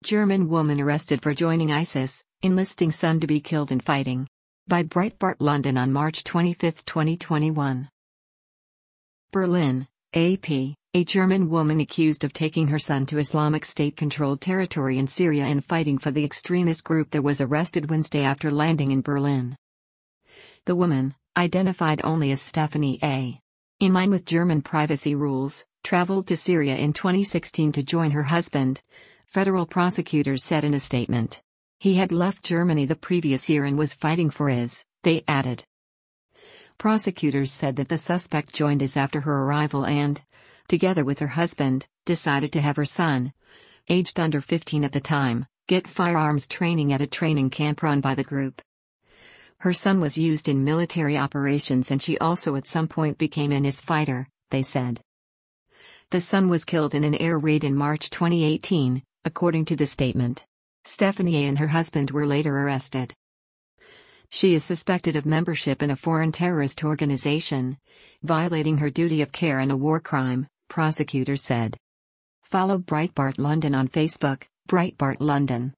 German woman arrested for joining ISIS, enlisting son to be killed in fighting. By Breitbart London on March 25, 2021. Berlin, AP. A German woman accused of taking her son to Islamic State-controlled territory in Syria and fighting for the extremist group that was arrested Wednesday after landing in Berlin. The woman, identified only as Stephanie A., in line with German privacy rules, traveled to Syria in 2016 to join her husband, federal prosecutors said in a statement. He had left Germany the previous year and was fighting for IS, they added. Prosecutors said that the suspect joined IS after her arrival and, together with her husband, decided to have her son, aged under 15 at the time, get firearms training at a training camp run by the group. Her son was used in military operations and she also at some point became an IS fighter, they said. The son was killed in an air raid in March 2018, according to the statement. Stephanie A. and her husband were later arrested. She is suspected of membership in a foreign terrorist organization, violating her duty of care and a war crime, prosecutors said. Follow Breitbart London on Facebook, Breitbart London.